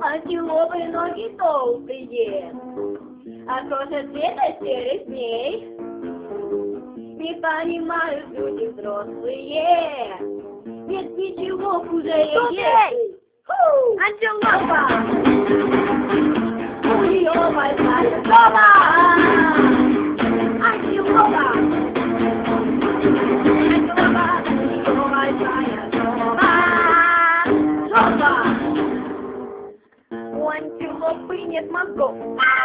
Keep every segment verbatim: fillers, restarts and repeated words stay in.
Антилопы ноги толстые, а кожа цвета серых дней. Не понимают люди взрослые, нет ничего хуже ей. Антилопа! У нее большая жопа! Антилопа! Антилопа! У нее большая жопа! Жопа! У антилопы нет мозгов,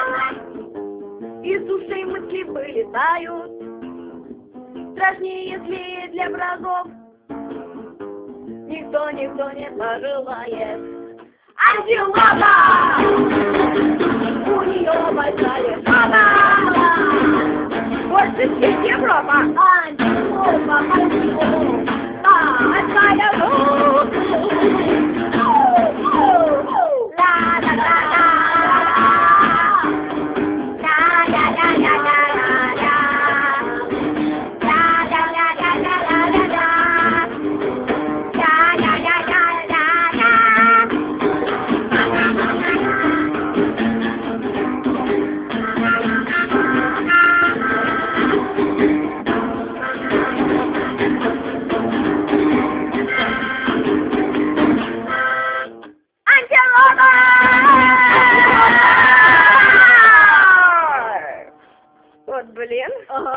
из ушей мысли вылетают, страшнее злее для врагов. Никто, никто не пожелает. Антилопа! У нее большая жопа! Больше, чем Европа! Антилопа! Антилопа!